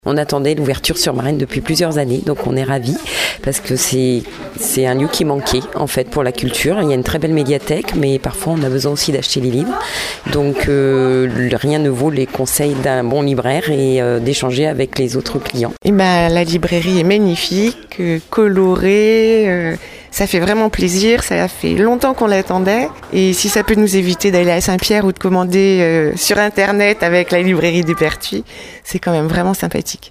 On attendait l'ouverture sur Marennes depuis plusieurs années, donc on est ravis parce que c'est un lieu qui manquait en fait pour la culture. Il y a une très belle médiathèque, mais parfois on a besoin aussi d'acheter les livres. Donc rien ne vaut les conseils d'un bon libraire et d'échanger avec les autres clients. Et la librairie est magnifique, colorée. Ça fait vraiment plaisir, ça fait longtemps qu'on l'attendait et si ça peut nous éviter d'aller à Saint-Pierre ou de commander sur internet avec la librairie du Pertuis, c'est quand même vraiment sympathique.